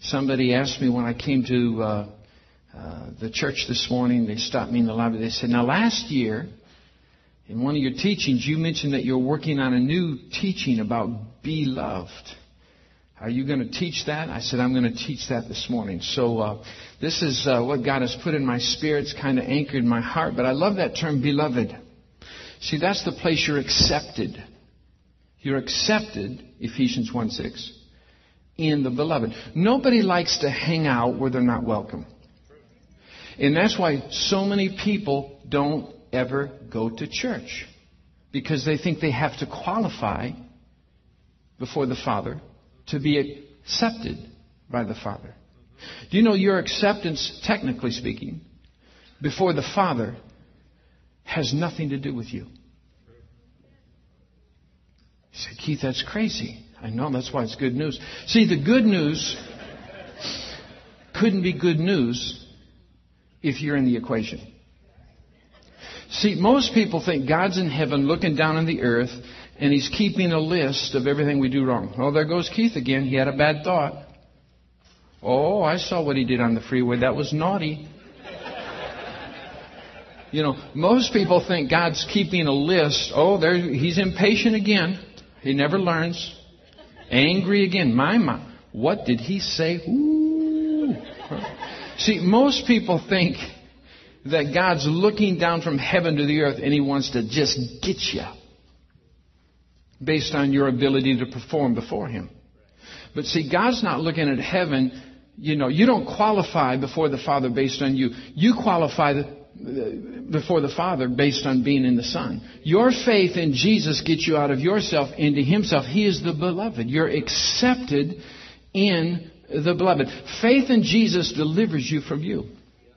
Somebody asked me when I came to the church this morning, they stopped me in the lobby. They said, now last year, in one of your teachings, you mentioned that you're working on a new teaching about be loved. Are you going to teach that? I said, I'm going to teach that this morning. So this is what God has put in my spirit. It's kind of anchored in my heart. But I love that term, beloved. See, that's the place you're accepted. You're accepted, Ephesians 1:6, in the beloved. Nobody likes to hang out where they're not welcome. And that's why so many people don't ever go to church. Because they think they have to qualify before the Father to be accepted by the Father. Do you know your acceptance, technically speaking, before the Father has nothing to do with you? You say, Keith, that's crazy. I know, that's why it's good news. See, the good news couldn't be good news if you're in the equation. See, most people think God's in heaven looking down on the earth and He's keeping a list of everything we do wrong. Oh, there goes Keith again. He had a bad thought. Oh, I saw what he did on the freeway. That was naughty. You know, most people think God's keeping a list. Oh, He's impatient again. He never learns. Angry again. My, what did he say? Ooh. See, most people think that God's looking down from heaven to the earth and He wants to just get you based on your ability to perform before Him. But see, God's not looking at heaven. You know, you don't qualify before the Father based on you. You qualify before the Father based on being in the Son. Your faith in Jesus gets you out of yourself into Himself. He is the beloved. You're accepted in the beloved. Faith in Jesus delivers you from you.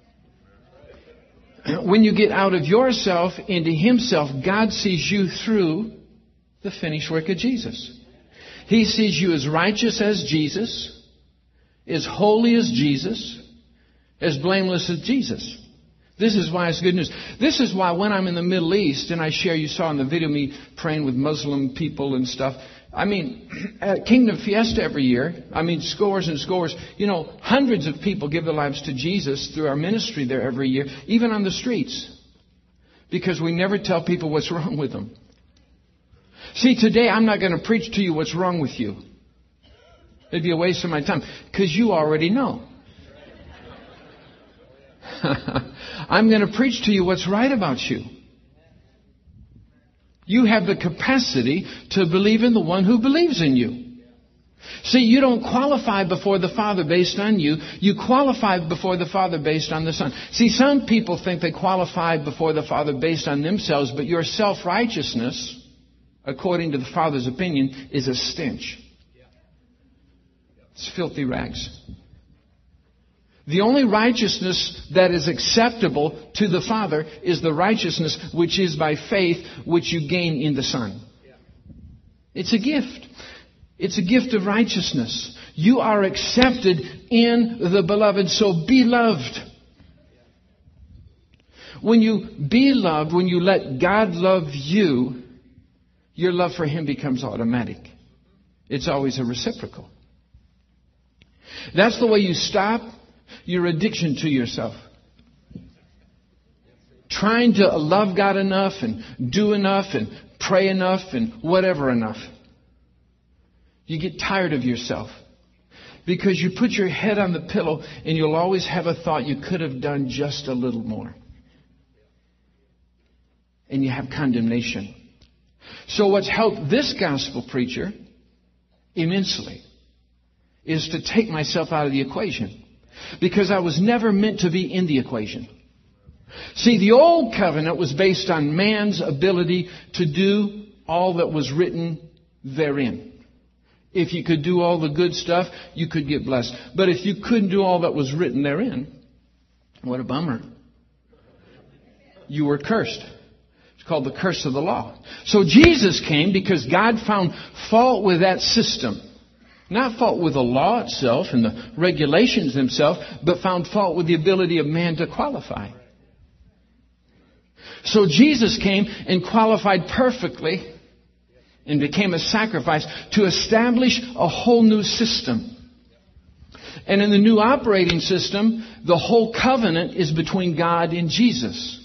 When you get out of yourself into Himself, God sees you through the finished work of Jesus. He sees you as righteous as Jesus, as holy as Jesus, as blameless as Jesus. This is why it's good news. This is why when I'm in the Middle East and I share, you saw in the video me praying with Muslim people and stuff. I mean, at Kingdom Fiesta every year, scores and scores, hundreds of people give their lives to Jesus through our ministry there every year, even on the streets. Because we never tell people what's wrong with them. See, today I'm not going to preach to you what's wrong with you. It'd be a waste of my time, because you already know. I'm going to preach to you what's right about you. You have the capacity to believe in the one who believes in you. See, you don't qualify before the Father based on you. You qualify before the Father based on the Son. See, some people think they qualify before the Father based on themselves, but your self-righteousness, according to the Father's opinion, is a stench. It's filthy rags. The only righteousness that is acceptable to the Father is the righteousness which is by faith, which you gain in the Son. It's a gift. It's a gift of righteousness. You are accepted in the beloved, so be loved. When you be loved, when you let God love you, your love for Him becomes automatic. It's always a reciprocal. That's the way you stop your addiction to yourself. Trying to love God enough and do enough and pray enough and whatever enough. You get tired of yourself because you put your head on the pillow and you'll always have a thought you could have done just a little more. And you have condemnation. So what's helped this gospel preacher immensely is to take myself out of the equation. Because I was never meant to be in the equation. See, the old covenant was based on man's ability to do all that was written therein. If you could do all the good stuff, you could get blessed. But if you couldn't do all that was written therein, what a bummer. You were cursed. It's called the curse of the law. So Jesus came because God found fault with that system. Not fault with the law itself and the regulations themselves, but found fault with the ability of man to qualify. So Jesus came and qualified perfectly and became a sacrifice to establish a whole new system. And in the new operating system, the whole covenant is between God and Jesus.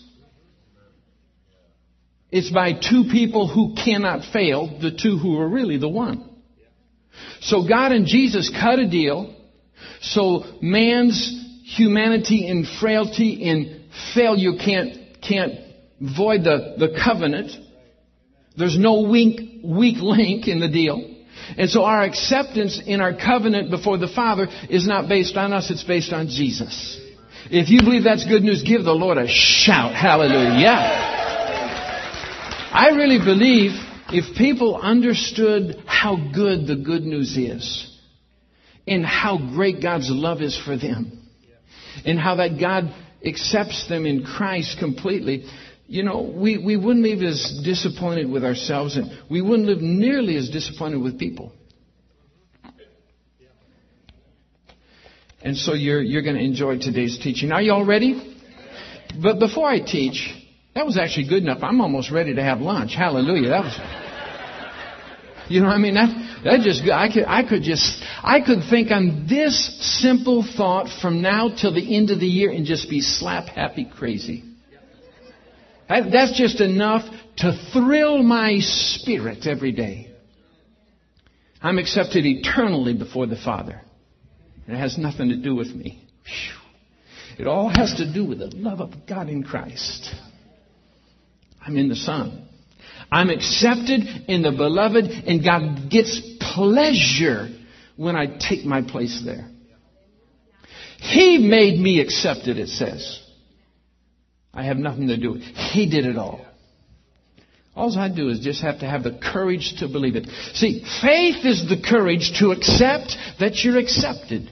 It's by two people who cannot fail, the two who are really the one. So God and Jesus cut a deal so man's humanity and frailty and failure can't void the covenant. There's no weak link in the deal. And so our acceptance in our covenant before the Father is not based on us, it's based on Jesus. If you believe that's good news, give the Lord a shout. Hallelujah. I really believe if people understood how good the good news is, and how great God's love is for them, and how that God accepts them in Christ completely, you know, we wouldn't live as disappointed with ourselves, and we wouldn't live nearly as disappointed with people. And so you're going to enjoy today's teaching. Are you all ready? But before I teach, that was actually good enough. I'm almost ready to have lunch. Hallelujah. That was, you know what I mean? That just, I could think on this simple thought from now till the end of the year and just be slap happy crazy. That's just enough to thrill my spirit every day. I'm accepted eternally before the Father. And it has nothing to do with me. It all has to do with the love of God in Christ. I'm in the Son. I'm accepted in the Beloved, and God gets pleasure when I take my place there. He made me accepted, it says. I have nothing to do with it. He did it all. All I do is just have to have the courage to believe it. See, faith is the courage to accept that you're accepted.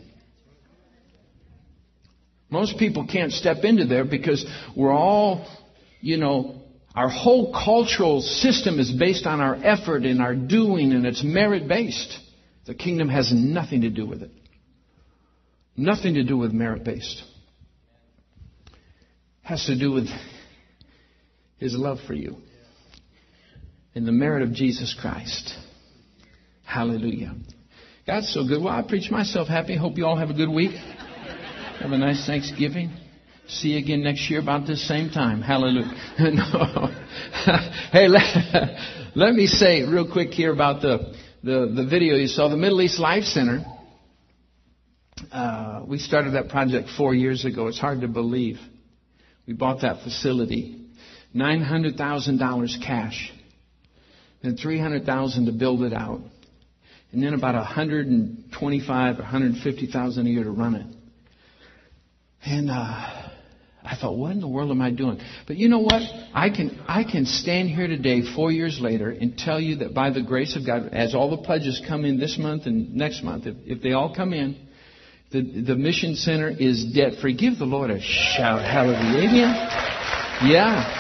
Most people can't step into there because we're all, you know, our whole cultural system is based on our effort and our doing, and it's merit-based. The kingdom has nothing to do with it. Nothing to do with merit-based. Has to do with His love for you and the merit of Jesus Christ. Hallelujah. God's so good. Well, I preach myself happy. Hope you all have a good week. Have a nice Thanksgiving. See you again next year about this same time. Hallelujah. No. Hey, let me say real quick here about the video you saw. The Middle East Life Center. We started that project 4 years ago. It's hard to believe. We bought that facility. $900,000 cash. Then $300,000 to build it out. And then about $125,000 or $150,000 a year to run it. And I thought, what in the world am I doing? But you know what? I can stand here today, 4 years later, and tell you that by the grace of God, as all the pledges come in this month and next month, if they all come in, the mission center is debt free. Give the Lord a shout. Hallelujah. Amen. Yeah.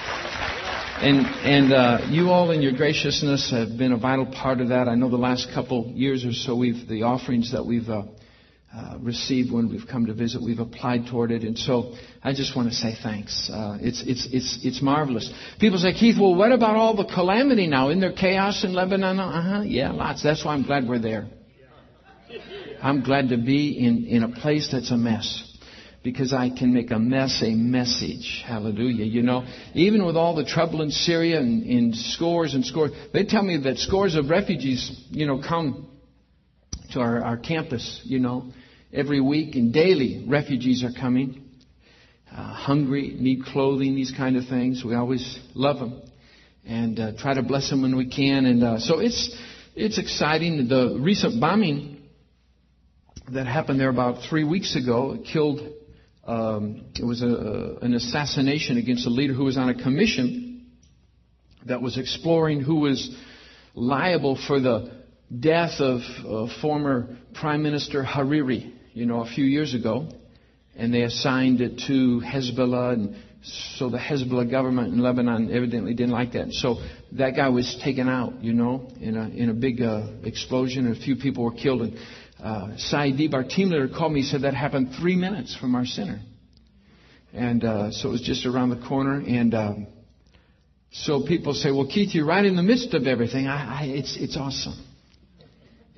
And you all in your graciousness have been a vital part of that. I know the last couple years or so, the offerings that we've received when we've come to visit, we've applied toward it, and so I just want to say thanks. It's marvelous. People say, Keith, well, what about all the calamity now? Isn't there chaos in Lebanon? Yeah, lots. That's why I'm glad we're there. I'm glad to be in a place that's a mess, because I can make a mess a message. Hallelujah. You know, even with all the trouble in Syria and in scores and scores, they tell me that scores of refugees, you know, come to our campus, you know, every week, and daily refugees are coming, hungry, need clothing, these kind of things. We always love them and try to bless them when we can. And so it's exciting. The recent bombing that happened there about 3 weeks ago killed. It was an assassination against a leader who was on a commission that was exploring who was liable for the death of former Prime Minister Hariri, you know, a few years ago. And they assigned it to Hezbollah. And so the Hezbollah government in Lebanon evidently didn't like that. And so that guy was taken out, you know, in a big explosion. And a few people were killed. And Saidib, our team leader, called me. He said that happened 3 minutes from our center. And so it was just around the corner. And so people say, well, Keith, you're right in the midst of everything. It's awesome.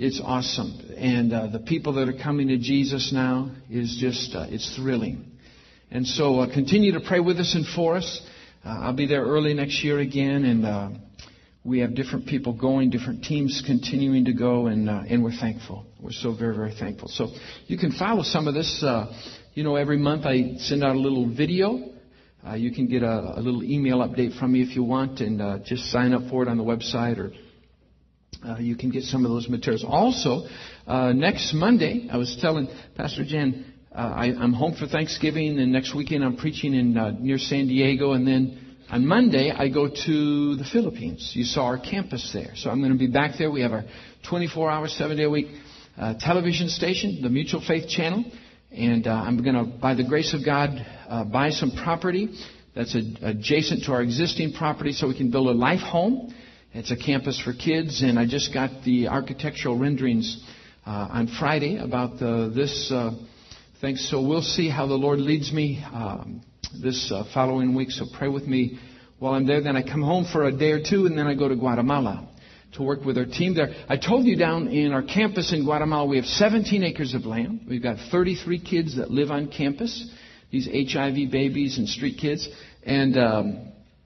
It's awesome. And the people that are coming to Jesus now is just, it's thrilling. And so continue to pray with us and for us. I'll be there early next year again, and we have different people going, different teams continuing to go, and we're thankful. We're so very, very thankful. So you can follow some of this. Every month I send out a little video. You can get a little email update from me if you want, and just sign up for it on the website, or you can get some of those materials. Also, next Monday, I was telling Pastor Jen, I'm home for Thanksgiving, and next weekend I'm preaching in near San Diego, and then on Monday I go to the Philippines. You saw our campus there, so I'm going to be back there. We have our 24-hour, 7-day-a-week television station, the Mutual Faith Channel, and I'm going to, by the grace of God, buy some property that's adjacent to our existing property so we can build a life home. It's a campus for kids, and I just got the architectural renderings on Friday about this thing. So we'll see how the Lord leads me this following week. So pray with me while I'm there. Then I come home for a day or two, and then I go to Guatemala to work with our team there. I told you down in our campus in Guatemala, we have 17 acres of land. We've got 33 kids that live on campus, these HIV babies and street kids. And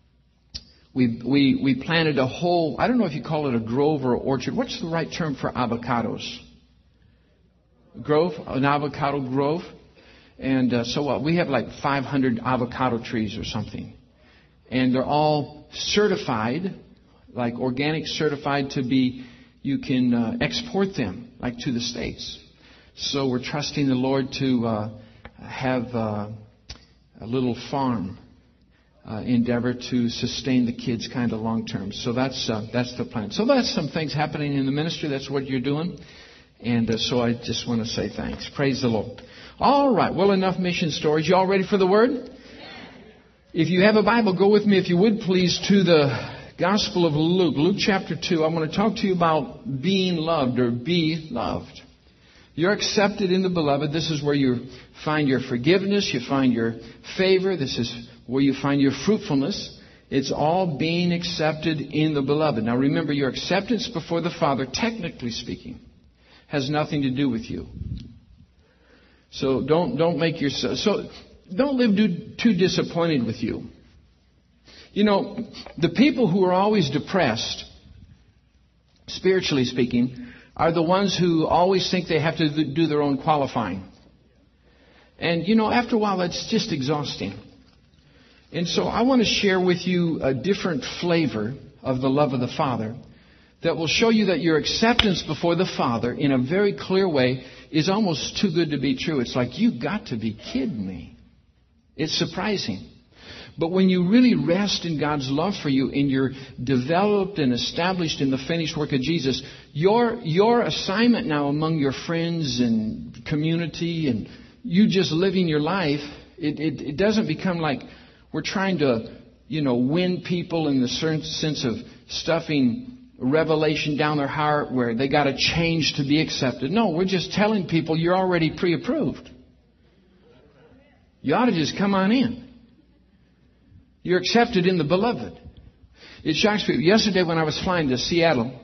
we planted a whole, I don't know if you call it a grove or orchard. What's the right term for avocados? Grove, an avocado grove. And so we have like 500 avocado trees or something. And they're all certified, like organic certified to be, you can export them, like to the States. So we're trusting the Lord to have a little farm endeavor to sustain the kids kind of long term. So that's the plan. So that's some things happening in the ministry. That's what you're doing. And so I just want to say thanks. Praise the Lord. All right. Well, enough mission stories. You all ready for the Word? If you have a Bible, go with me, if you would, please, to the Gospel of Luke. Luke chapter 2. I want to talk to you about being loved, or be loved. You're accepted in the Beloved. This is where you find your forgiveness. You find your favor. This is where you find your fruitfulness. It's all being accepted in the Beloved. Now remember, your acceptance before the Father, technically speaking, has nothing to do with you. So don't make yourself, so don't live too disappointed with you. You know, the people who are always depressed, spiritually speaking, are the ones who always think they have to do their own qualifying. And, after a while, that's just exhausting. And so I want to share with you a different flavor of the love of the Father that will show you that your acceptance before the Father in a very clear way is almost too good to be true. It's like, you got to be kidding me. It's surprising. But when you really rest in God's love for you and you're developed and established in the finished work of Jesus, your assignment now among your friends and community and you just living your life, it doesn't become like we're trying to, win people in the certain sense of stuffing revelation down their heart where they got to change to be accepted. No, we're just telling people you're already pre-approved. You ought to just come on in. You're accepted in the Beloved. It shocks people. Yesterday when I was flying to Seattle,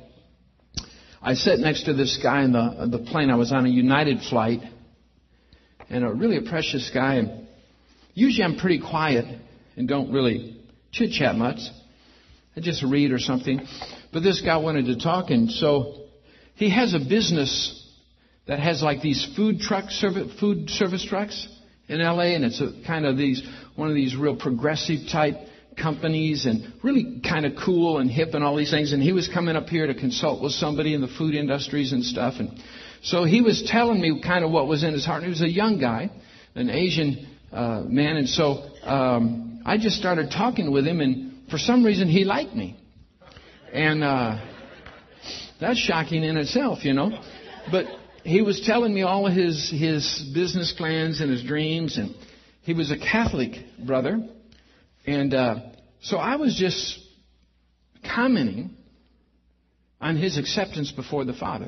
I sat next to this guy in the plane. I was on a United flight, and really a precious guy. And usually I'm pretty quiet and don't really chit-chat much. I just read or something. But this guy wanted to talk, and so he has a business that has like these food service trucks in LA, and it's one of these real progressive type companies, and really kind of cool and hip and all these things. And he was coming up here to consult with somebody in the food industries and stuff. And so he was telling me kind of what was in his heart. And he was a young guy, an Asian man, and so I just started talking with him, and for some reason he liked me. And that's shocking in itself, But he was telling me all of his business plans and his dreams, and he was a Catholic brother. And so I was just commenting on his acceptance before the Father.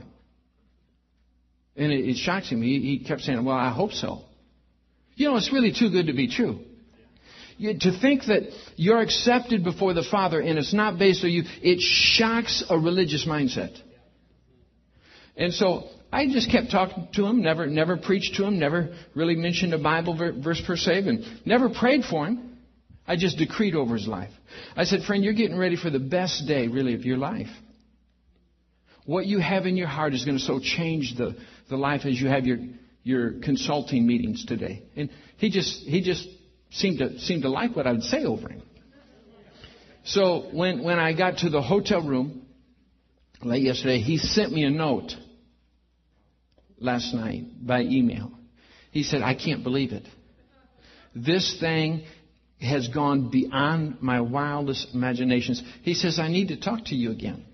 And it shocks him. He kept saying, well, I hope so. It's really too good to be true. To think that you're accepted before the Father and it's not based on you, it shocks a religious mindset. And so I just kept talking to him, never preached to him, never really mentioned a Bible verse per se, and never prayed for him. I just decreed over his life. I said, friend, you're getting ready for the best day, really, of your life. What you have in your heart is going to so change the life as you have your consulting meetings today. And he just seemed to like what I would say over him. So when I got to the hotel room late yesterday, he sent me a note last night by email. He said, I can't believe it. This thing has gone beyond my wildest imaginations. He says, I need to talk to you again.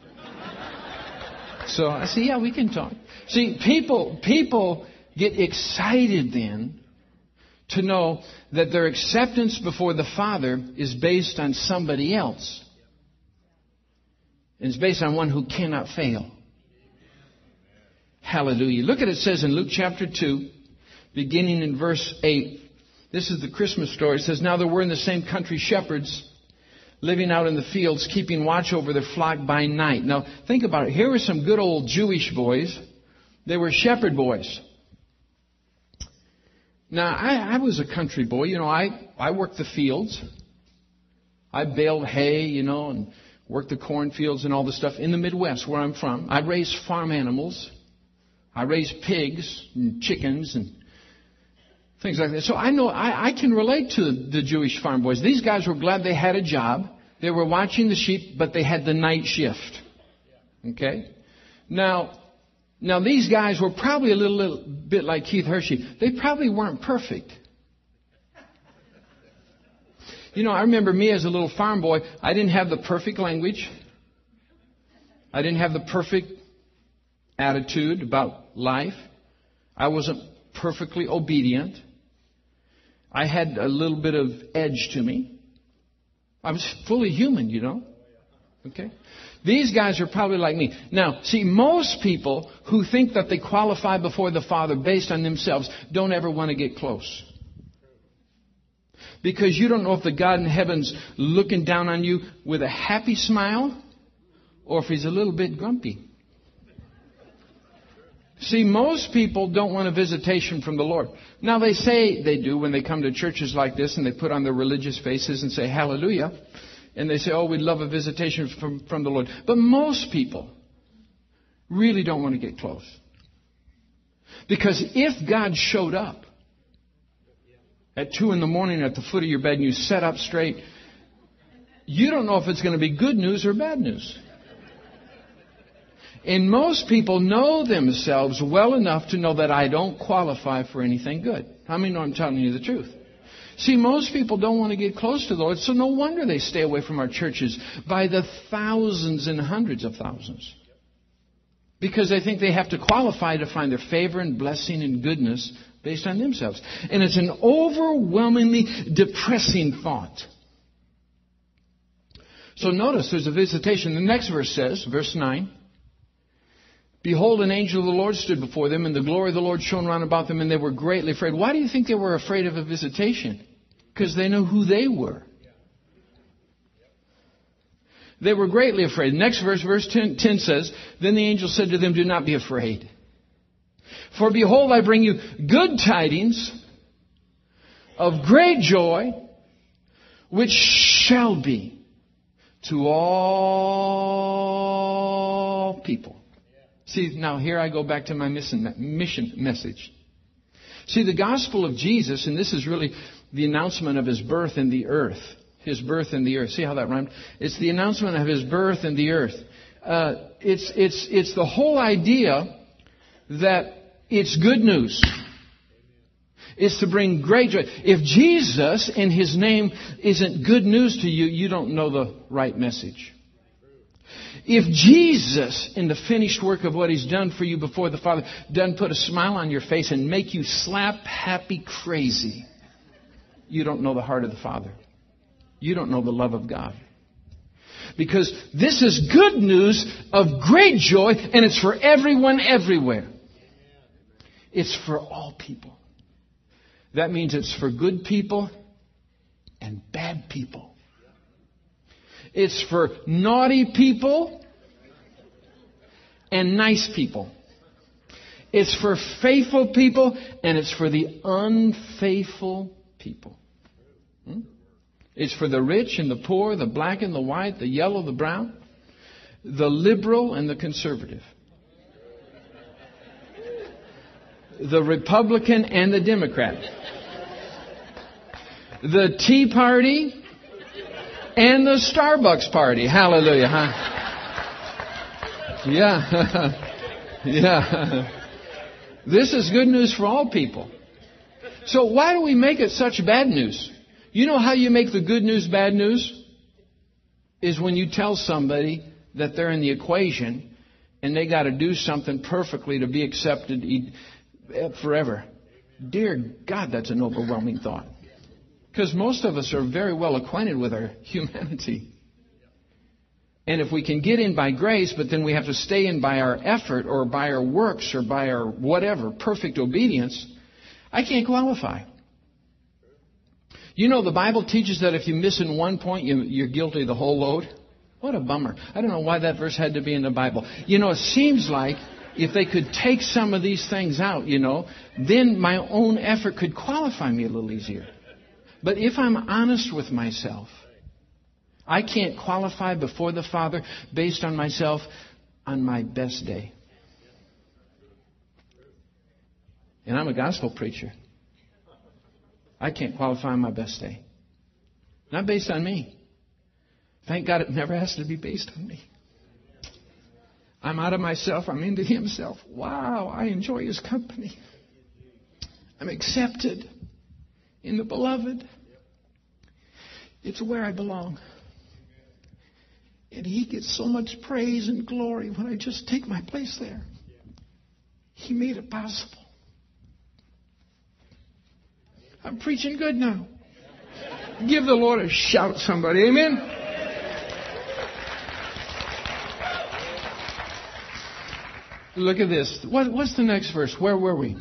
So I said, yeah, we can talk. See, people get excited then to know that their acceptance before the Father is based on somebody else. And it's based on one who cannot fail. Hallelujah. Look at it says in Luke chapter 2, beginning in verse 8. This is the Christmas story. It says, now there were in the same country shepherds living out in the fields, keeping watch over their flock by night. Now, think about it. Here were some good old Jewish boys. They were shepherd boys. Now, I was a country boy. You know, I worked the fields. I baled hay, and worked the cornfields and all the stuff in the Midwest where I'm from. I raised farm animals. I raised pigs and chickens and things like that. So I know I can relate to the Jewish farm boys. These guys were glad they had a job. They were watching the sheep, but they had the night shift. Okay? Now these guys were probably a little bit like Keith Hershey. They probably weren't perfect. I remember me as a little farm boy. I didn't have the perfect language. I didn't have the perfect attitude about life. I wasn't perfectly obedient. I had a little bit of edge to me. I was fully human, Okay? These guys are probably like me. Now, see, most people who think that they qualify before the Father based on themselves don't ever want to get close. Because you don't know if the God in heaven's looking down on you with a happy smile or if he's a little bit grumpy. See, most people don't want a visitation from the Lord. Now, they say they do when they come to churches like this and they put on their religious faces and say, hallelujah. And they say, oh, we'd love a visitation from the Lord. But most people really don't want to get close. Because if God showed up at 2 a.m. at the foot of your bed and you sat up straight, you don't know if it's going to be good news or bad news. And most people know themselves well enough to know that I don't qualify for anything good. How many know I'm telling you the truth? See, most people don't want to get close to the Lord, so no wonder they stay away from our churches by the thousands and hundreds of thousands. Because they think they have to qualify to find their favor and blessing and goodness based on themselves. And it's an overwhelmingly depressing thought. So notice there's a visitation. The next verse says, verse 9, behold, an angel of the Lord stood before them, and the glory of the Lord shone round about them, and they were greatly afraid. Why do you think they were afraid of a visitation? Because they knew who they were. They were greatly afraid. Next verse, verse 10 says, then the angel said to them, do not be afraid. For behold, I bring you good tidings of great joy, which shall be to all people. See, now here I go back to my mission message. See, the gospel of Jesus, and this is really the announcement of his birth in the earth. His birth in the earth. See how that rhymed? It's the announcement of his birth in the earth. It's the whole idea that it's good news. It's to bring great joy. If Jesus in his name isn't good news to you, you don't know the right message. If Jesus, in the finished work of what he's done for you before the Father, doesn't put a smile on your face and make you slap happy crazy, you don't know the heart of the Father. You don't know the love of God. Because this is good news of great joy, and it's for everyone everywhere. It's for all people. That means it's for good people and bad people. It's for naughty people and nice people. It's for faithful people, and it's for the unfaithful people. It's for the rich and the poor, the black and the white, the yellow, the brown, the liberal and the conservative, the Republican and the Democrat, the Tea Party and the Starbucks Party. Hallelujah, huh? Yeah. Yeah. This is good news for all people. So why do we make it such bad news? You know how you make the good news bad news? Is when you tell somebody that they're in the equation and they got to do something perfectly to be accepted forever. Dear God, that's an overwhelming thought. Because most of us are very well acquainted with our humanity. And if we can get in by grace, but then we have to stay in by our effort or by our works or by our whatever, perfect obedience, I can't qualify. You know, the Bible teaches that if you miss in one point, you're guilty of the whole load. What a bummer. I don't know why that verse had to be in the Bible. You know, it seems like if they could take some of these things out, then my own effort could qualify me a little easier. But if I'm honest with myself, I can't qualify before the Father based on myself on my best day. And I'm a gospel preacher. I can't qualify on my best day. Not based on me. Thank God it never has to be based on me. I'm out of myself. I'm into Himself. Wow, I enjoy His company. I'm accepted in the Beloved. It's where I belong. And He gets so much praise and glory when I just take my place there. He made it possible. I'm preaching good now. Give the Lord a shout, somebody. Amen? Look at this. What's the next verse? Where were we?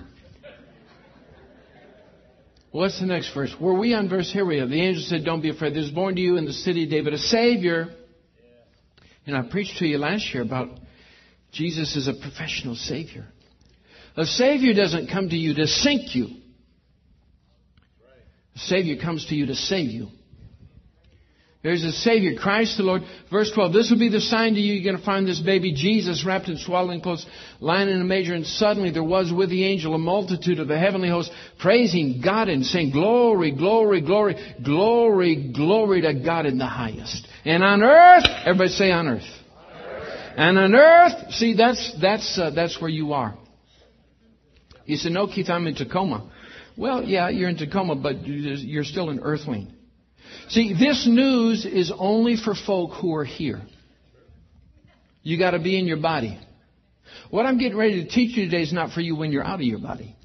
What's the next verse? Were we on verse? Here we are. The angel said, don't be afraid. There's born to you in the city of David a Savior. And I preached to you last year about Jesus is a professional Savior. A Savior doesn't come to you to sink you. A Savior comes to you to save you. There's a Savior, Christ the Lord. Verse 12, this will be the sign to you. You're going to find this baby Jesus wrapped in swaddling clothes, lying in a manger. And suddenly there was with the angel a multitude of the heavenly host praising God and saying, glory, glory, glory, glory, glory to God in the highest. And on earth, everybody say on earth. And on earth, see, that's where you are. You said, no, Keith, I'm in Tacoma. Well, yeah, you're in Tacoma, but you're still an earthling. See, this news is only for folk who are here. You got to be in your body. What I'm getting ready to teach you today is not for you when you're out of your body.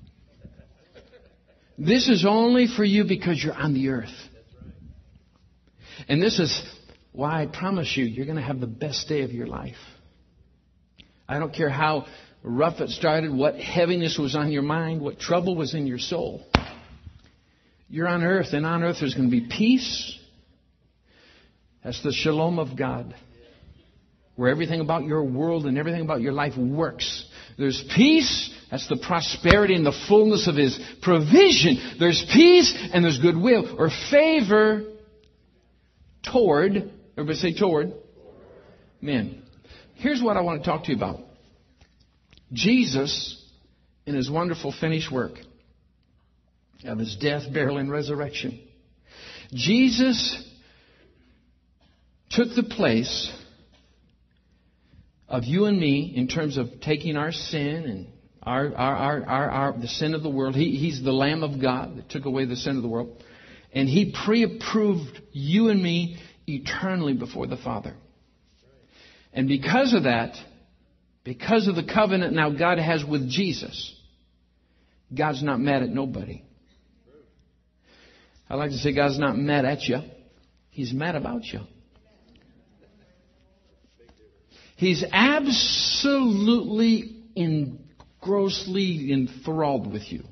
This is only for you because you're on the earth. And this is why I promise you, you're going to have the best day of your life. I don't care how rough it started, what heaviness was on your mind, what trouble was in your soul. You're on earth, and on earth there's going to be peace. That's the shalom of God, where everything about your world and everything about your life works. There's peace. That's the prosperity and the fullness of His provision. There's peace and there's goodwill or favor toward, everybody say toward, men. Here's what I want to talk to you about. Jesus, in His wonderful finished work of His death, burial, and resurrection. Jesus took the place of you and me in terms of taking our sin and the sin of the world. He's the Lamb of God that took away the sin of the world. And He pre-approved you and me eternally before the Father. And because of that, because of the covenant now God has with Jesus, God's not mad at nobody. I like to say God's not mad at you. He's mad about you. He's absolutely grossly enthralled with you.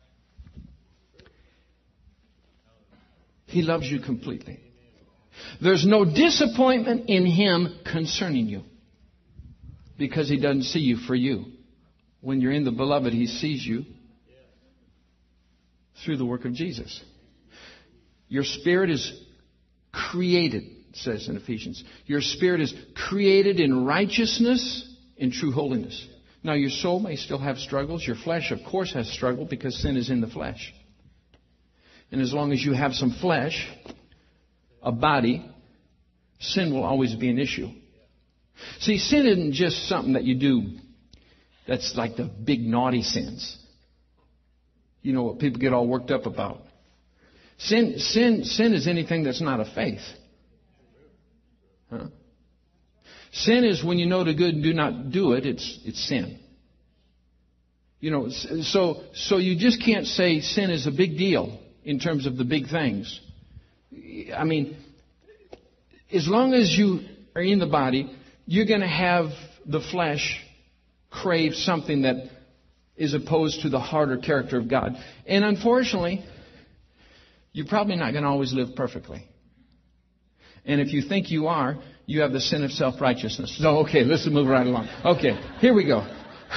He loves you completely. There's no disappointment in Him concerning you. because He doesn't see you for you. When you're in the Beloved, He sees you through the work of Jesus. Your spirit is created, it says in Ephesians. Your spirit is created in righteousness, in true holiness. Now, your soul may still have struggles. Your flesh, of course, has struggle because sin is in the flesh. And as long as you have some flesh, a body, sin will always be an issue. See, sin isn't just something that you do that's like the big naughty sins. You know what people get all worked up about. Sin is anything that's not of faith. Huh? Sin is when you know the good and do not do it, it's sin. You know, so you just can't say sin is a big deal in terms of the big things. I mean, as long as you are in the body, you're going to have the flesh crave something that is opposed to the heart or character of God. And unfortunately, you're probably not going to always live perfectly. And if you think you are, you have the sin of self-righteousness. So, okay, let's move right along. Okay, here we go.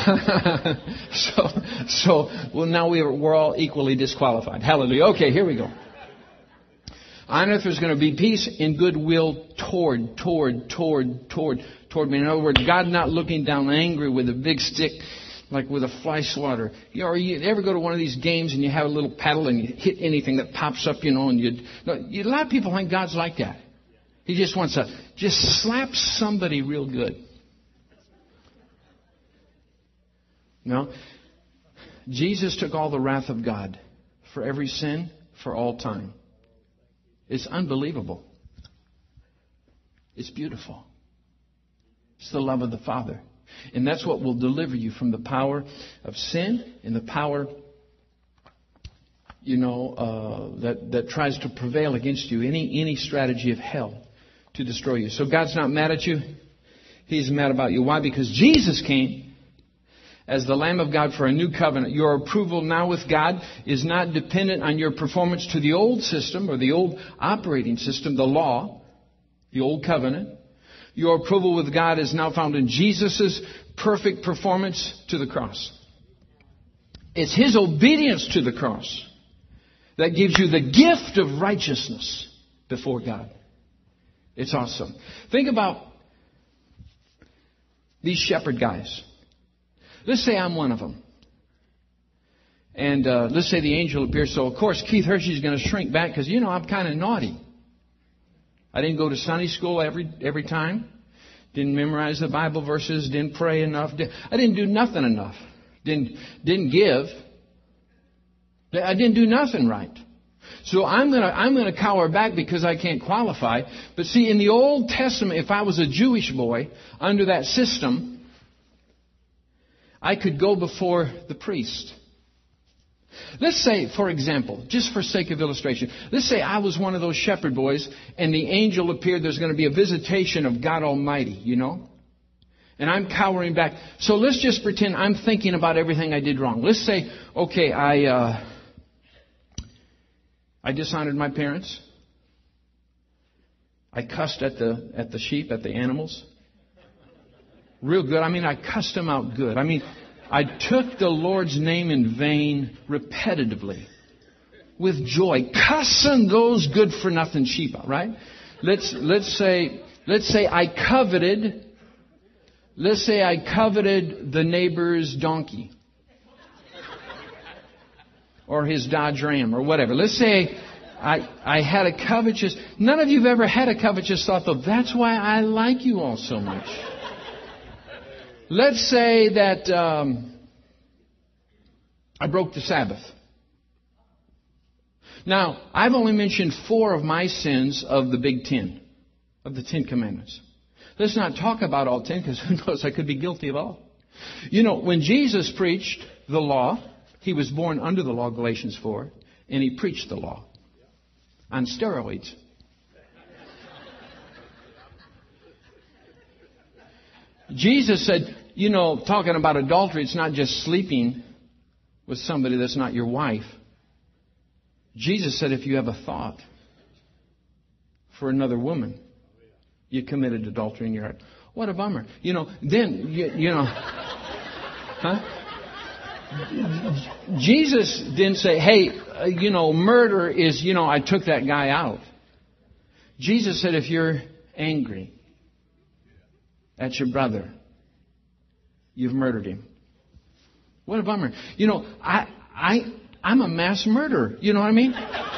Well, now we're all equally disqualified. Hallelujah. Okay, here we go. On earth there's going to be peace and goodwill toward me. In other words, God not looking down angry with a big stick, like with a fly swatter. Or you ever go to one of these games and you have a little paddle and you hit anything that pops up, and a lot of people think God's like that. He just wants to just slap somebody real good. No. Jesus took all the wrath of God for every sin, for all time. It's unbelievable. It's beautiful. It's the love of the Father. And that's what will deliver you from the power of sin and the power, that tries to prevail against you. Any strategy of hell to destroy you. So God's not mad at you. He's mad about you. Why? Because Jesus came as the Lamb of God for a new covenant. Your approval now with God is not dependent on your performance to the old system or the old operating system, the law, the old covenant. Your approval with God is now found in Jesus' perfect performance to the cross. It's His obedience to the cross that gives you the gift of righteousness before God. It's awesome. Think about these shepherd guys. Let's say I'm one of them. And let's say the angel appears. So, of course, Keith Hershey's going to shrink back because, I'm kind of naughty. I didn't go to Sunday school every time. Didn't memorize the Bible verses. Didn't pray enough. I didn't do nothing enough. Didn't give. I didn't do nothing right. So I'm gonna cower back because I can't qualify. But see, in the Old Testament, if I was a Jewish boy under that system, I could go before the priest. Let's say, for example, just for sake of illustration, let's say I was one of those shepherd boys and the angel appeared. There's going to be a visitation of God Almighty, and I'm cowering back. So let's just pretend I'm thinking about everything I did wrong. Let's say, okay, I dishonored my parents. I cussed at the sheep, at the animals. Real good. I cussed them out good. I took the Lord's name in vain repetitively with joy, cussing those good-for-nothing sheep out, right? Let's say I coveted the neighbor's donkey or his Dodge Ram or whatever. Let's say I had a covetous. None of you have ever had a covetous thought, though. That's why I like you all so much. Let's say that I broke the Sabbath. Now, I've only mentioned 4 of my sins of the Big 10, of the 10 Commandments. Let's not talk about all 10 because who knows, I could be guilty of all. When Jesus preached the law, He was born under the law, Galatians 4, and He preached the law on steroids. Jesus said, talking about adultery, it's not just sleeping with somebody that's not your wife. Jesus said if you have a thought for another woman, you committed adultery in your heart. What a bummer. Then, huh? Jesus didn't say, hey, murder is, I took that guy out. Jesus said, if you're angry at your brother, you've murdered him. What a bummer. I'm a mass murderer. You know what I mean?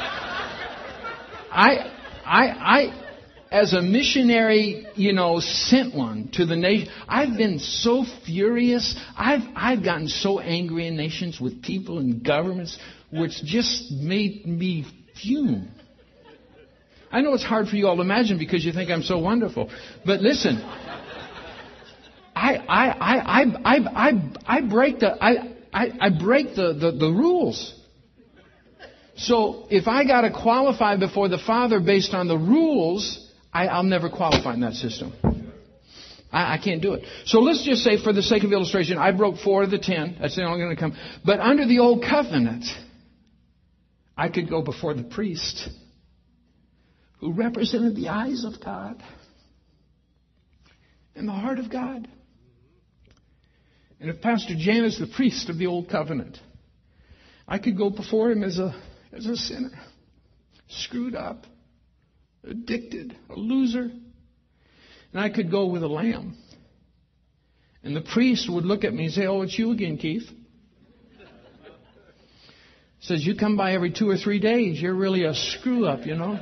I as a missionary, sent one to the nation. I've been so furious. I've gotten so angry in nations with people and governments, which just made me fume. I know it's hard for you all to imagine because you think I'm so wonderful. But listen, I break the rules. So if I got to qualify before the Father based on the rules, I'll never qualify in that system. I can't do it. So let's just say, for the sake of illustration, I broke 4 of the 10. That's the only going to come. But under the old covenant, I could go before the priest who represented the eyes of God and the heart of God. And if Pastor Jan is the priest of the old covenant, I could go before him as a sinner, screwed up, addicted, a loser. And I could go with a lamb. And the priest would look at me and say, oh, it's you again, Keith. Says, you come by every 2 or 3 days. You're really a screw up, You're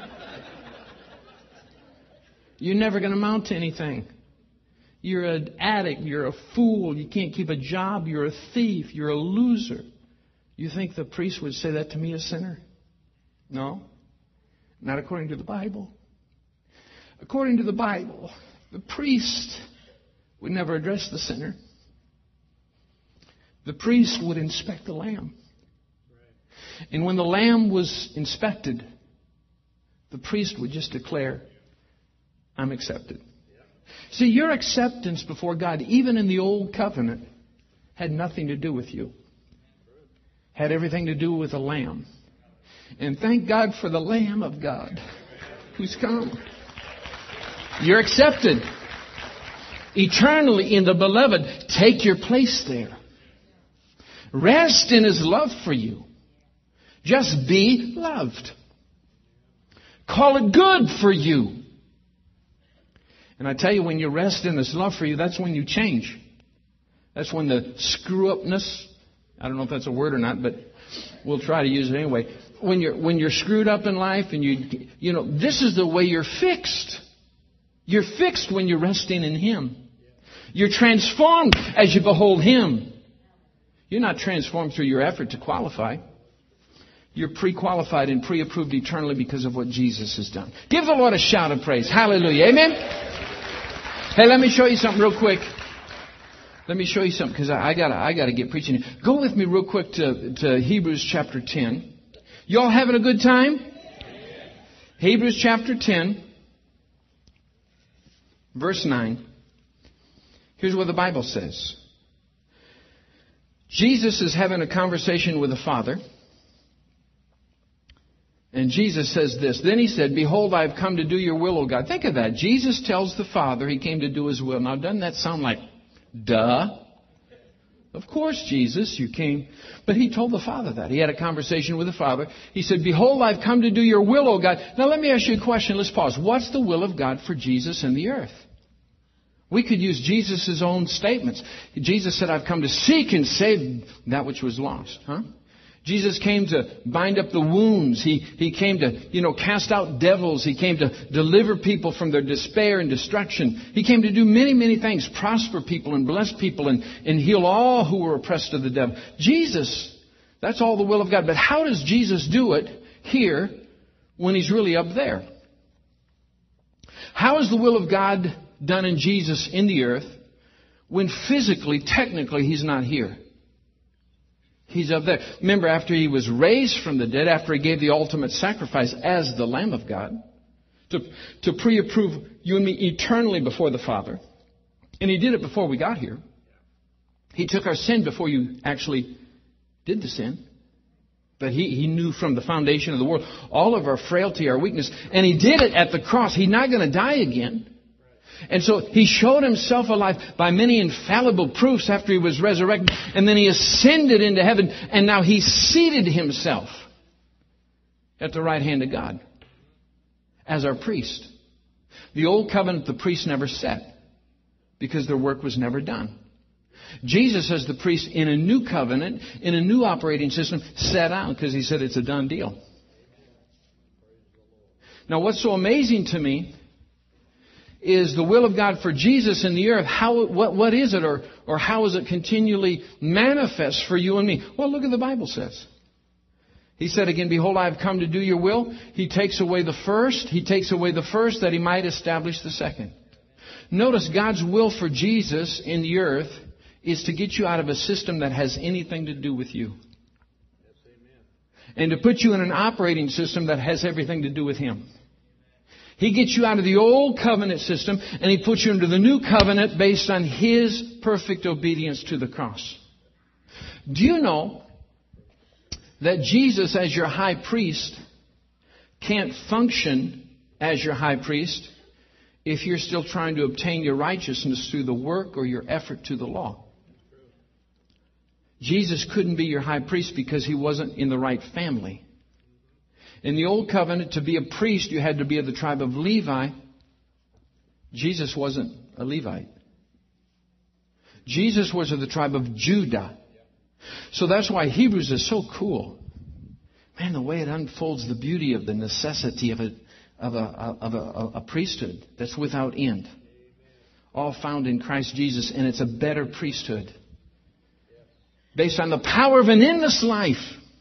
never going to amount to anything. You're an addict. You're a fool. You can't keep a job. You're a thief. You're a loser. You think the priest would say that to me, a sinner? No. Not according to the Bible. According to the Bible, the priest would never address the sinner. The priest would inspect the lamb. And when the lamb was inspected, the priest would just declare, I'm accepted. See, your acceptance before God, even in the old covenant, had nothing to do with you. Had everything to do with the lamb. And thank God for the Lamb of God who's come. You're accepted eternally in the Beloved. Take your place there. Rest in His love for you. Just be loved. Call it good for you. And I tell you, when you rest in His love for you, that's when you change. That's when the screw-upness, I don't know if that's a word or not, but we'll try to use it anyway. When you're screwed up in life and this is the way you're fixed. You're fixed when you're resting in Him. You're transformed as you behold Him. You're not transformed through your effort to qualify. You're pre-qualified and pre-approved eternally because of what Jesus has done. Give the Lord a shout of praise. Hallelujah. Amen? Hey, let me show you something real quick. Let me show you something because I gotta get preaching. Go with me real quick to Hebrews chapter 10. Y'all having a good time? Hebrews chapter 10, verse 9. Here's what the Bible says. Jesus is having a conversation with the Father. And Jesus says this. Then He said, behold, I have come to do your will, O God. Think of that. Jesus tells the Father He came to do His will. Now, doesn't that sound like, duh? Of course, Jesus, you came. But He told the Father that. He had a conversation with the Father. He said, behold, I've come to do your will, O God. Now, let me ask you a question. Let's pause. What's the will of God for Jesus in the earth? We could use Jesus' own statements. Jesus said, I've come to seek and save that which was lost. Jesus came to bind up the wounds. He came to, cast out devils. He came to deliver people from their despair and destruction. He came to do many, many things. Prosper people and bless people and heal all who were oppressed of the devil. Jesus, that's all the will of God. But how does Jesus do it here when He's really up there? How is the will of God done in Jesus in the earth when physically, technically, He's not here? He's up there. Remember, after He was raised from the dead, after He gave the ultimate sacrifice as the Lamb of God, to pre-approve you and me eternally before the Father. And He did it before we got here. He took our sin before you actually did the sin. But He knew from the foundation of the world all of our frailty, our weakness. And He did it at the cross. He's not going to die again. And so He showed Himself alive by many infallible proofs after He was resurrected. And then He ascended into heaven. And now He seated Himself at the right hand of God as our priest. The old covenant, the priests never sat because their work was never done. Jesus, as the priest in a new covenant, in a new operating system, sat down because He said it's a done deal. Now, what's so amazing to me is the will of God for Jesus in the earth. What is it, or how is it continually manifest for you and me? Well, look at the Bible says. He said again, behold, I have come to do your will. He takes away the first. He takes away the first that He might establish the second. Notice God's will for Jesus in the earth is to get you out of a system that has anything to do with you. And to put you in an operating system that has everything to do with Him. He gets you out of the old covenant system and He puts you into the new covenant based on His perfect obedience to the cross. Do you know that Jesus, as your high priest, can't function as your high priest if you're still trying to obtain your righteousness through the work or your effort to the law? Jesus couldn't be your high priest because He wasn't in the right family. In the old covenant, to be a priest, you had to be of the tribe of Levi. Jesus wasn't a Levite. Jesus was of the tribe of Judah. So that's why Hebrews is so cool. Man, the way it unfolds the beauty of the necessity of a priesthood that's without end. All found in Christ Jesus, and it's a better priesthood. Based on the power of an endless life.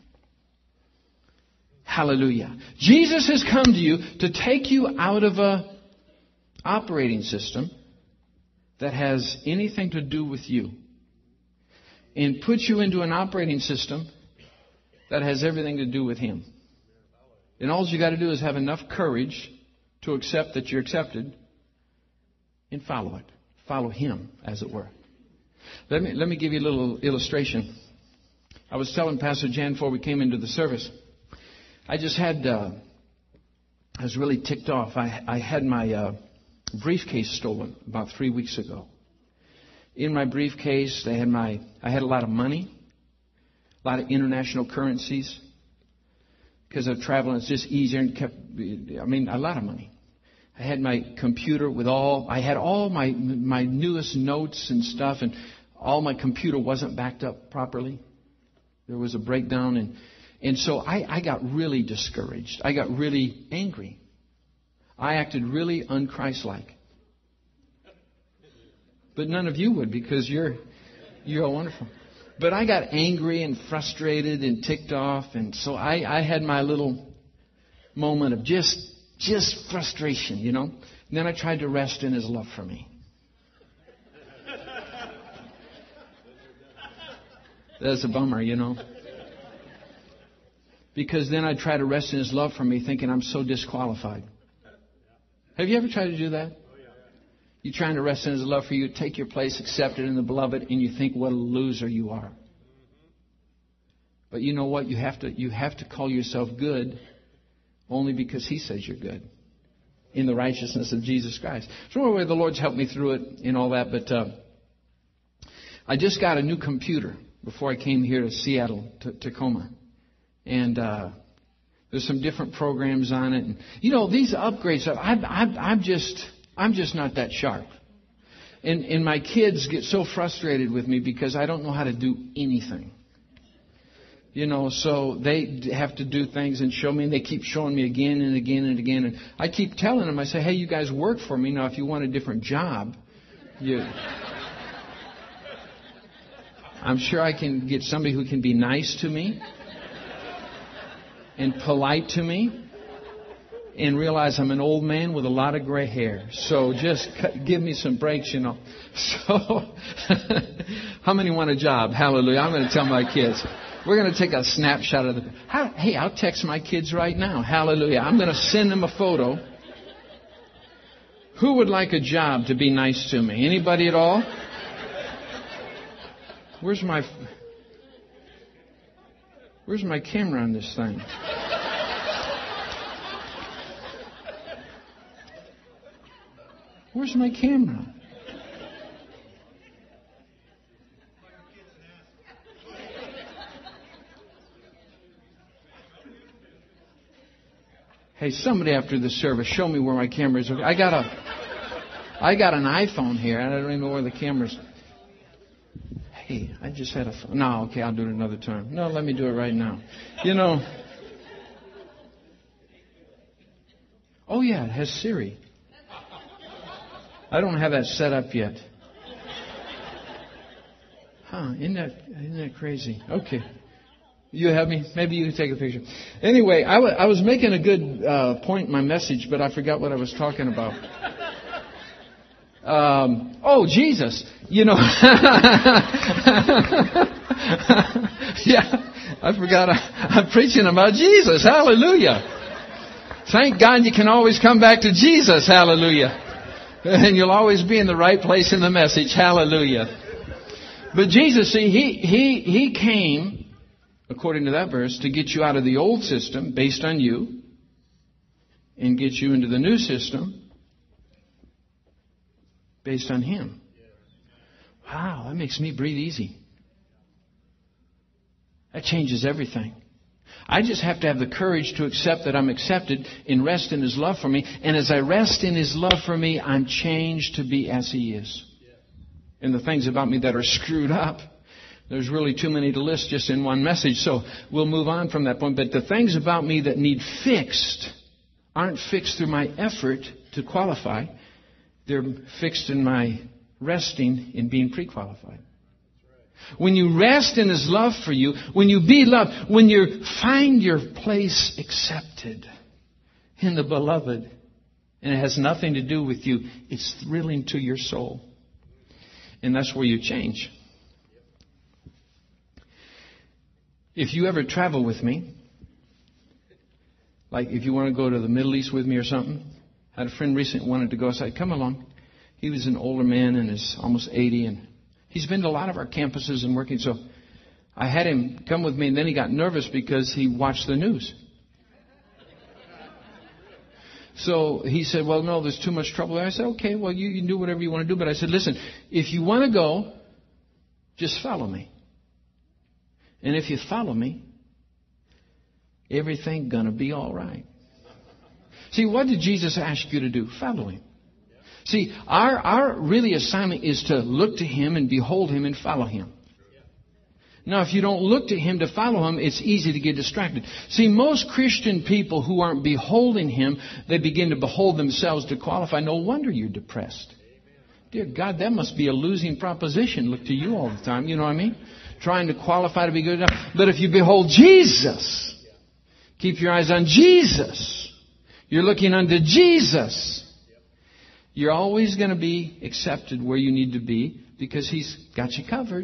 Hallelujah. Jesus has come to you to take you out of a operating system that has anything to do with you. And put you into an operating system that has everything to do with Him. And all you got to do is have enough courage to accept that you're accepted and follow it. Follow Him, as it were. Let me give you a little illustration. I was telling Pastor Jan before we came into the service. I was really ticked off. I had my briefcase stolen about 3 weeks ago. In my briefcase, I had a lot of money, a lot of international currencies. Because of traveling, it's just easier and a lot of money. I had my computer I had all my newest notes and stuff, and all my computer wasn't backed up properly. There was a breakdown, and so I got really discouraged. I got really angry. I acted really unchristlike. But none of you would, because you're all wonderful. But I got angry and frustrated and ticked off, and so I had my little moment of just frustration, you know. And then I tried to rest in His love for me. That's a bummer, you know. Because then I try to rest in His love for me, thinking I'm so disqualified. Have you ever tried to do that? You're trying to rest in His love for you, take your place, accepted in the beloved, and you think what a loser you are. But you know what? You have to call yourself good only because He says you're good in the righteousness of Jesus Christ. So anyway, the Lord's helped me through it and all that. But I just got a new computer before I came here to Seattle, to Tacoma. And there's some different programs on it. And, you know, these upgrades, I'm just not that sharp. And my kids get so frustrated with me because I don't know how to do anything. You know, so they have to do things and show me, and they keep showing me again and again and again. And I keep telling them, I say, hey, you guys work for me. Now, if you want a different job, I'm sure I can get somebody who can be nice to me and polite to me and realize I'm an old man with a lot of gray hair. So just give me some breaks, you know. So how many want a job? Hallelujah. I'm going to tell my kids. We're going to take a snapshot of hey, I'll text my kids right now. Hallelujah. I'm going to send them a photo. Who would like a job to be nice to me? Anybody at all? Where's my camera on this thing? Where's my camera? Hey, somebody after the service, show me where my camera is. I got an iPhone here, and I don't even know where the camera's. Hey, I just had a phone. No, okay, I'll do it another time. No, let me do it right now. You know. Oh, yeah, it has Siri. I don't have that set up yet. Huh, isn't that crazy? Okay. You have me? Maybe you can take a picture. Anyway, I was making a good point in my message, but I forgot what I was talking about. Jesus. You know. Yeah, I forgot. I'm preaching about Jesus. Hallelujah. Thank God you can always come back to Jesus. Hallelujah. And you'll always be in the right place in the message. Hallelujah. But Jesus, see, He came, according to that verse, to get you out of the old system based on you and get you into the new system based on Him. Wow, that makes me breathe easy. That changes everything. I just have to have the courage to accept that I'm accepted and rest in His love for me. And as I rest in His love for me, I'm changed to be as He is. And the things about me that are screwed up, there's really too many to list just in one message. So we'll move on from that point. But the things about me that need fixed aren't fixed through my effort to qualify. They're fixed in my resting in being pre-qualified. When you rest in His love for you, when you be loved, when you find your place accepted in the Beloved, and it has nothing to do with you, it's thrilling to your soul. And that's where you change. If you ever travel with me, like if you want to go to the Middle East with me or something, I had a friend recently wanted to go. I said, come along. He was an older man and is almost 80, and he's been to a lot of our campuses and working. So I had him come with me, and then he got nervous because he watched the news. So he said, well, no, there's too much trouble there. I said, okay, well, you can do whatever you want to do. But I said, listen, if you want to go, just follow me. And if you follow me, everything's going to be all right. See, what did Jesus ask you to do? Follow Him. See, our really assignment is to look to Him and behold Him and follow Him. Now, if you don't look to Him to follow Him, it's easy to get distracted. See, most Christian people who aren't beholding Him, they begin to behold themselves to qualify. No wonder you're depressed. Dear God, that must be a losing proposition. Look to you all the time. You know what I mean? Trying to qualify to be good enough. But if you behold Jesus, keep your eyes on Jesus. You're looking unto Jesus. You're always going to be accepted where you need to be because He's got you covered.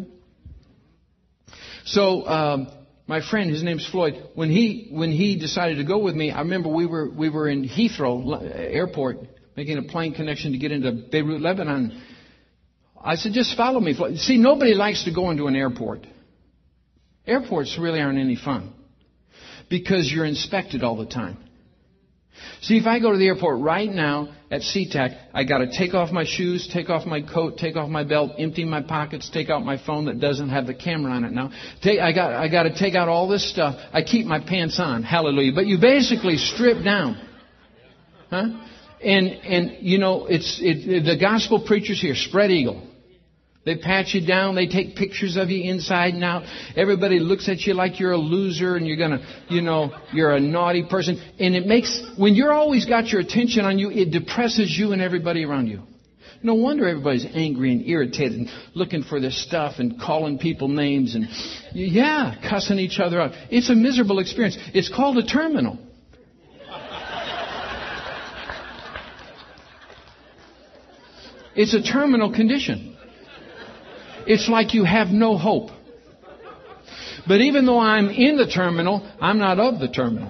So, my friend, his name's Floyd, when he decided to go with me, I remember we were in Heathrow Airport making a plane connection to get into Beirut, Lebanon. I said, just follow me. See, nobody likes to go into an airport. Airports really aren't any fun because you're inspected all the time. See, if I go to the airport right now at SeaTac, I got to take off my shoes, take off my coat, take off my belt, empty my pockets, take out my phone that doesn't have the camera on it now. I got to take out all this stuff. I keep my pants on. Hallelujah. But you basically strip down. Huh? And you know, the gospel preachers here, spread eagle. They pat you down. They take pictures of you inside and out. Everybody looks at you like you're a loser and you're a naughty person. And it makes, when you're always got your attention on you, it depresses you and everybody around you. No wonder everybody's angry and irritated and looking for this stuff and calling people names and, cussing each other out. It's a miserable experience. It's called a terminal. It's a terminal condition. It's like you have no hope. But even though I'm in the terminal, I'm not of the terminal.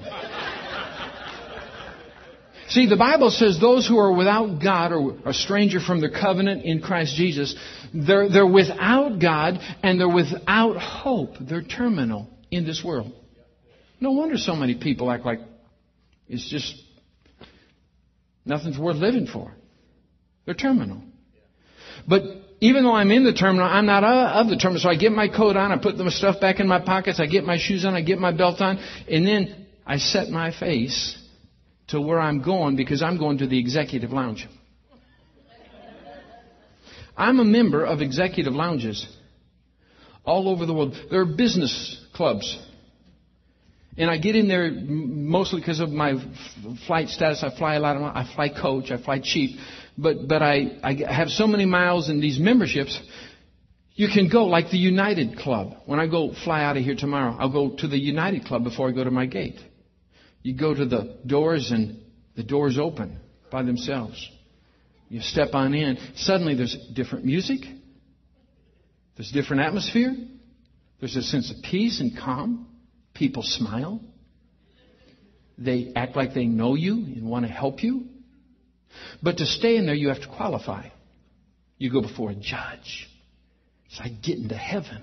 See, the Bible says those who are without God or a stranger from the covenant in Christ Jesus, they're without God and they're without hope. They're terminal in this world. No wonder so many people act like it's just nothing's worth living for. They're terminal. But even though I'm in the terminal, I'm not of the terminal. So I get my coat on, I put my stuff back in my pockets, I get my shoes on, I get my belt on, and then I set my face to where I'm going because I'm going to the executive lounge. I'm a member of executive lounges all over the world. There are business clubs. And I get in there mostly because of my flight status. I fly a lot. I fly coach. I fly cheap. But I have so many miles in these memberships. You can go like the United Club. When I go fly out of here tomorrow, I'll go to the United Club before I go to my gate. You go to the doors and the doors open by themselves. You step on in. Suddenly there's different music. There's different atmosphere. There's a sense of peace and calm. People smile. They act like they know you and want to help you. But to stay in there, you have to qualify. You go before a judge. It's like getting to heaven.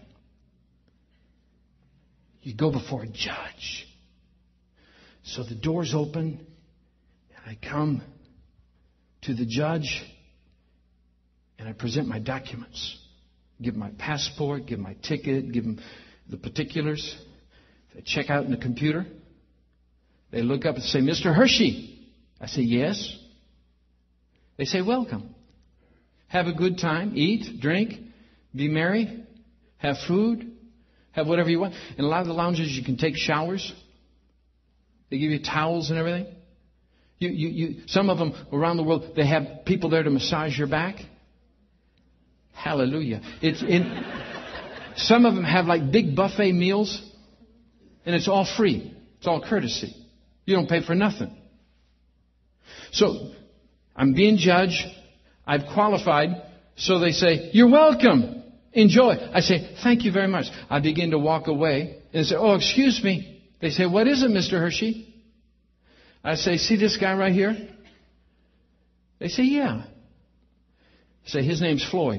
You go before a judge. So the doors open, and I come to the judge, and I present my documents. Give my passport, give my ticket, give them the particulars. They check out in the computer. They look up and say, Mr. Hershey. I say, yes. They say, welcome. Have a good time. Eat, drink, be merry, have food, have whatever you want. In a lot of the lounges, you can take showers. They give you towels and everything. Some of them around the world, they have people there to massage your back. Hallelujah. Some of them have like big buffet meals, and it's all free. It's all courtesy. You don't pay for nothing. So I'm being judged. I've qualified. So they say, you're welcome. Enjoy. I say, thank you very much. I begin to walk away. And they say, oh, excuse me. They say, what is it, Mr. Hershey? I say, see this guy right here? They say, yeah. I say, his name's Floyd.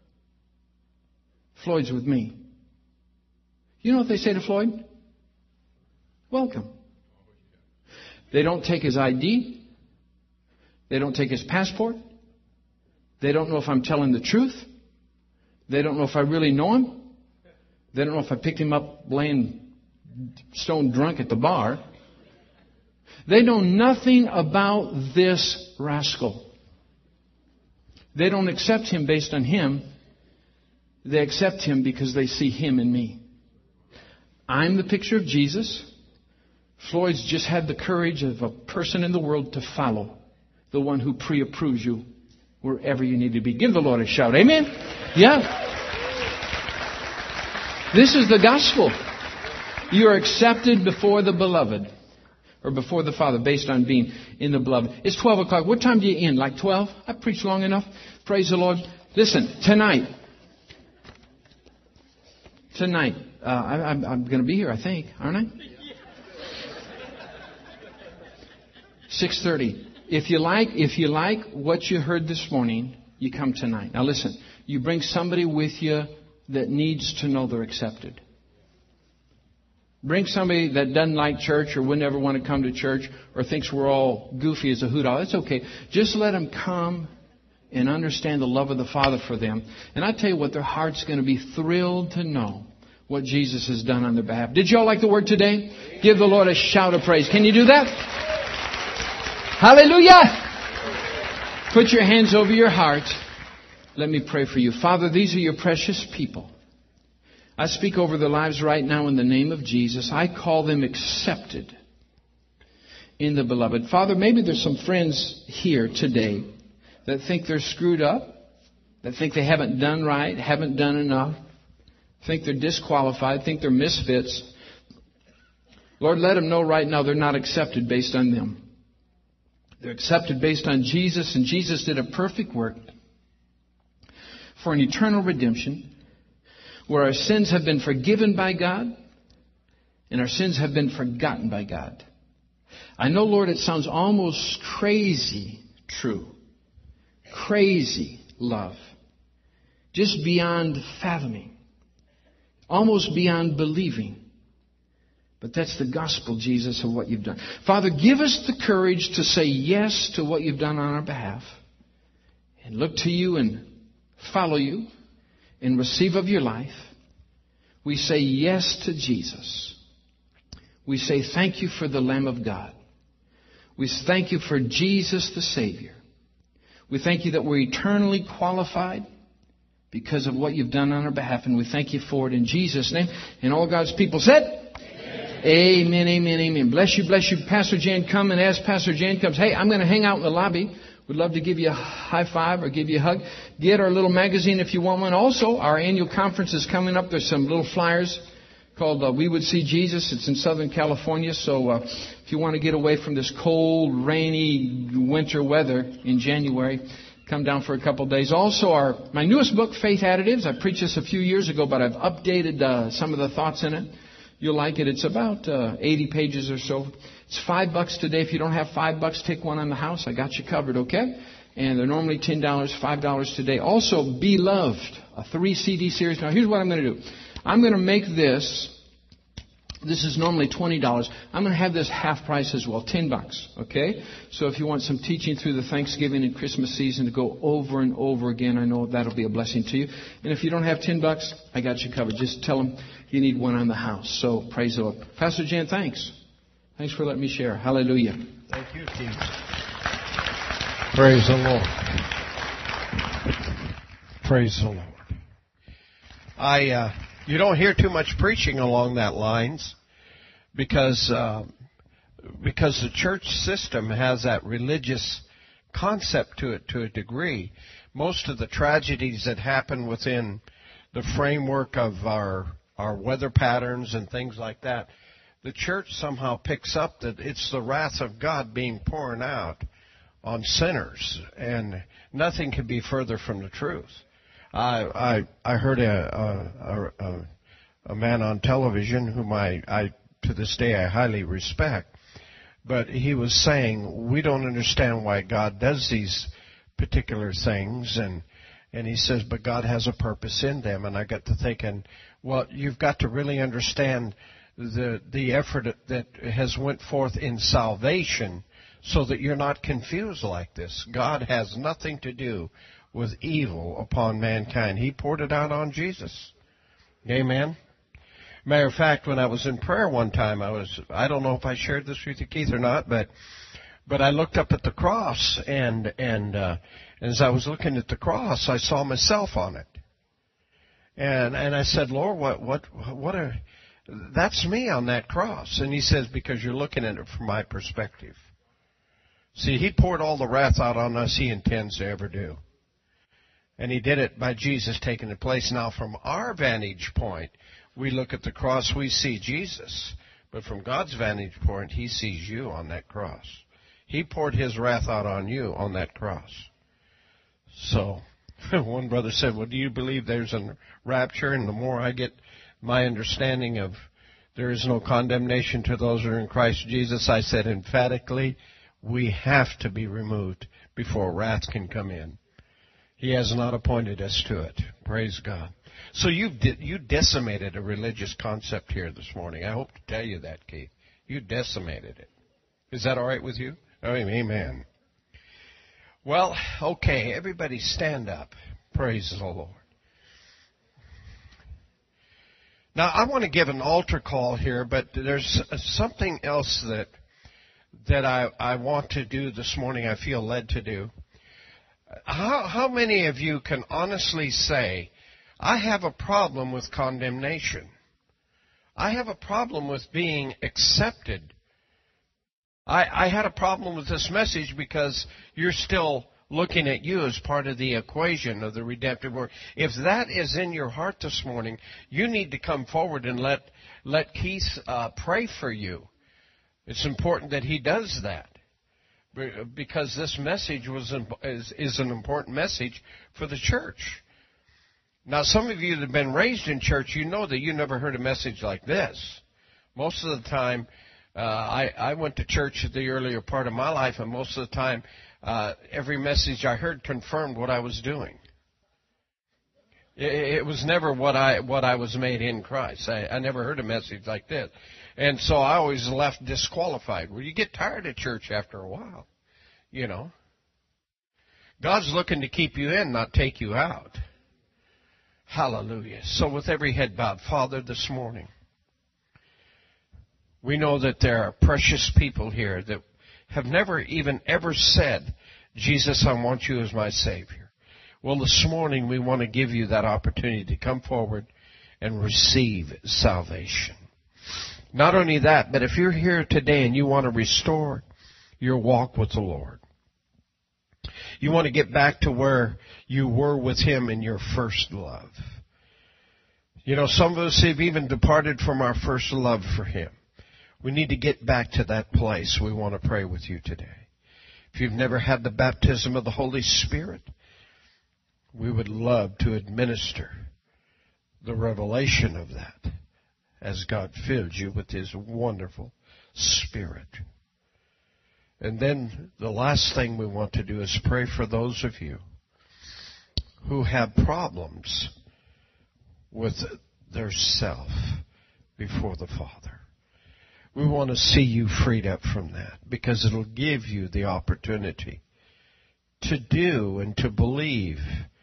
Floyd's with me. You know what they say to Floyd? Welcome. They don't take his ID. They don't take his passport. They don't know if I'm telling the truth. They don't know if I really know him. They don't know if I picked him up laying stone drunk at the bar. They know nothing about this rascal. They don't accept him based on him. They accept him because they see him in me. I'm the picture of Jesus. Floyd's just had the courage of a person in the world to follow the one who pre-approves you wherever you need to be. Give the Lord a shout. Amen? Yeah. This is the gospel. You are accepted before the beloved. Or before the Father, based on being in the beloved. It's 12 o'clock. What time do you end? Like 12? I preached long enough. Praise the Lord. Listen, tonight, I'm going to be here, I think, aren't I? 6:30. If you like what you heard this morning, you come tonight. Now listen, you bring somebody with you that needs to know they're accepted. Bring somebody that doesn't like church or would never want to come to church or thinks we're all goofy as a hoot owl. That's okay. Just let them come and understand the love of the Father for them. And I tell you what, their heart's going to be thrilled to know what Jesus has done on their behalf. Did you all like the word today? Give the Lord a shout of praise. Can you do that? Hallelujah! Put your hands over your heart. Let me pray for you. Father, these are your precious people. I speak over their lives right now in the name of Jesus. I call them accepted in the beloved. Father, maybe there's some friends here today that think they're screwed up, that think they haven't done right, haven't done enough, think they're disqualified, think they're misfits. Lord, let them know right now they're not accepted based on them. They're accepted based on Jesus, and Jesus did a perfect work for an eternal redemption where our sins have been forgiven by God and our sins have been forgotten by God. I know, Lord, it sounds almost crazy true. Crazy love. Just beyond fathoming. Almost beyond believing. But that's the gospel, Jesus, of what you've done. Father, give us the courage to say yes to what you've done on our behalf. and look to you and follow you and receive of your life, we say yes to Jesus. We say thank you for the Lamb of God. We thank you for Jesus the Savior. We thank you that we're eternally qualified because of what you've done on our behalf, and we thank you for it in Jesus' name. And all God's people said, amen, amen, amen. Bless you, bless you. Pastor Jan, come, and as Pastor Jan comes, hey, I'm going to hang out in the lobby. We'd love to give you a high five or give you a hug. Get our little magazine if you want one. Also, our annual conference is coming up. There's some little flyers called We Would See Jesus. It's in Southern California. So if you want to get away from this cold, rainy winter weather in January, come down for a couple of days. Also, my newest book, Faith Additives. I preached this a few years ago, but I've updated some of the thoughts in it. You'll like it. It's about 80 pages or so. It's $5 today. If you don't have $5, take one on the house. I got you covered, okay? And they're normally $10, $5 today. Also, Beloved, a 3 CD series. Now, here's what I'm going to do. I'm going to make this. This is normally $20. I'm going to have this half price as well, $10, okay? So if you want some teaching through the Thanksgiving and Christmas season to go over and over again, I know that'll be a blessing to you. And if you don't have $10, I got you covered. Just tell them you need one on the house. So praise the Lord. Pastor Jan, thanks. Thanks for letting me share. Hallelujah. Thank you, Keith. Praise the Lord. Praise the Lord. You don't hear too much preaching along that lines because the church system has that religious concept to it to a degree. Most of the tragedies that happen within the framework of our weather patterns and things like that, the church somehow picks up that it's the wrath of God being poured out on sinners, and nothing can be further from the truth. I heard a man on television whom I to this day I highly respect, but he was saying we don't understand why God does these particular things, and he says, but God has a purpose in them. And I got to thinking, well, you've got to really understand the effort that has went forth in salvation so that you're not confused like this. God has nothing to do with evil upon mankind. He poured it out on Jesus. Amen. Matter of fact, when I was in prayer one time, I don't know if I shared this with you, Keith, or not, but I looked up at the cross, and as I was looking at the cross, I saw myself on it. And I said, Lord, that's me on that cross. And he says, because you're looking at it from my perspective. See, he poured all the wrath out on us he intends to ever do. And he did it by Jesus taking the place. Now, from our vantage point, we look at the cross, we see Jesus. But from God's vantage point, he sees you on that cross. He poured his wrath out on you on that cross. So, one brother said, well, do you believe there's a rapture? And the more I get my understanding of there is no condemnation to those who are in Christ Jesus, I said emphatically, we have to be removed before wrath can come in. He has not appointed us to it. Praise God. So you decimated a religious concept here this morning. I hope to tell you that, Keith. You decimated it. Is that all right with you? Oh, amen. Well, okay, everybody stand up. Praise the Lord. Now, I want to give an altar call here, but there's something else that I want to do this morning, I feel led to do. How many of you can honestly say, I have a problem with condemnation? I have a problem with being accepted. I had a problem with this message because you're still looking at you as part of the equation of the redemptive work. If that is in your heart this morning, you need to come forward and let Keith pray for you. It's important that he does that, because this message is an important message for the church. Now, some of you that have been raised in church, you know that you never heard a message like this. Most of the time, I went to church at the earlier part of my life, and most of the time, every message I heard confirmed what I was doing. It was never what I was made in Christ. I never heard a message like this. And so I always left disqualified. Well, you get tired of church after a while, you know. God's looking to keep you in, not take you out. Hallelujah. So with every head bowed, Father, this morning, we know that there are precious people here that have never even ever said, Jesus, I want you as my Savior. Well, this morning we want to give you that opportunity to come forward and receive salvation. Not only that, but if you're here today and you want to restore your walk with the Lord, you want to get back to where you were with Him in your first love. You know, some of us have even departed from our first love for Him. We need to get back to that place. We want to pray with you today. If you've never had the baptism of the Holy Spirit, we would love to administer the revelation of that as God fills you with His wonderful Spirit. And then the last thing we want to do is pray for those of you who have problems with their self before the Father. We want to see you freed up from that because it'll give you the opportunity to do and to believe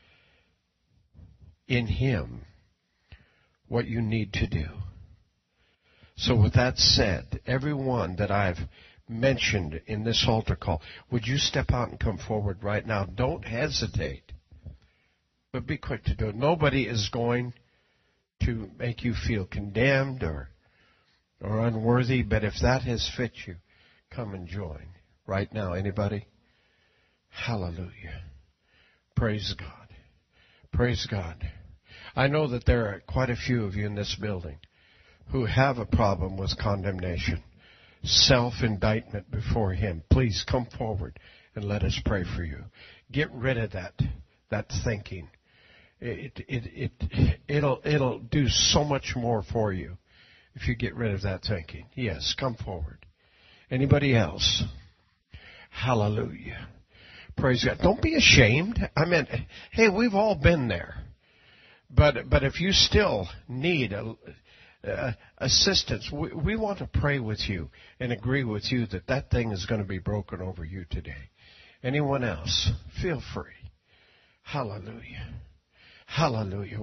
in Him what you need to do. So with that said, everyone that I've mentioned in this altar call, would you step out and come forward right now? Don't hesitate, but be quick to do it. Nobody is going to make you feel condemned or unworthy, but if that has fit you, come and join right now. Anybody? Hallelujah. Praise God. Praise God. I know that there are quite a few of you in this building who have a problem with condemnation, self-indictment before Him. Please come forward and let us pray for you. Get rid of that thinking. It'll do so much more for you if you get rid of that thinking. Yes, come forward. Anybody else? Hallelujah. Praise God. Don't be ashamed. I mean, hey, we've all been there. But if you still need assistance, we want to pray with you and agree with you that thing is going to be broken over you today. Anyone else? Feel free. Hallelujah. Hallelujah.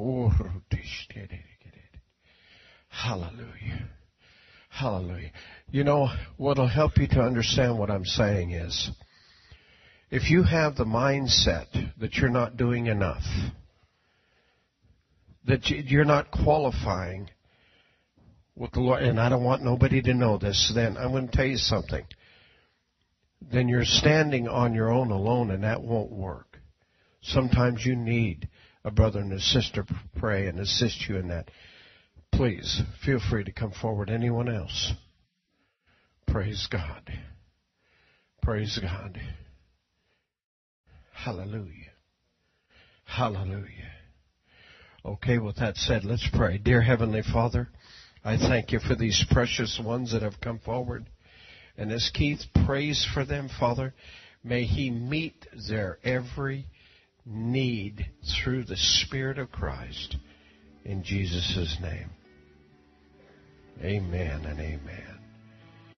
Hallelujah. Hallelujah. You know, what will help you to understand what I'm saying is, if you have the mindset that you're not doing enough, that you're not qualifying with the Lord, and I don't want nobody to know this, then I'm going to tell you something. Then you're standing on your own alone, and that won't work. Sometimes you need a brother and a sister to pray and assist you in that. Please, feel free to come forward. Anyone else? Praise God. Praise God. Hallelujah. Hallelujah. Okay, with that said, let's pray. Dear Heavenly Father, I thank you for these precious ones that have come forward. And as Keith prays for them, Father, may he meet their every need through the Spirit of Christ. In Jesus' name. Amen and amen.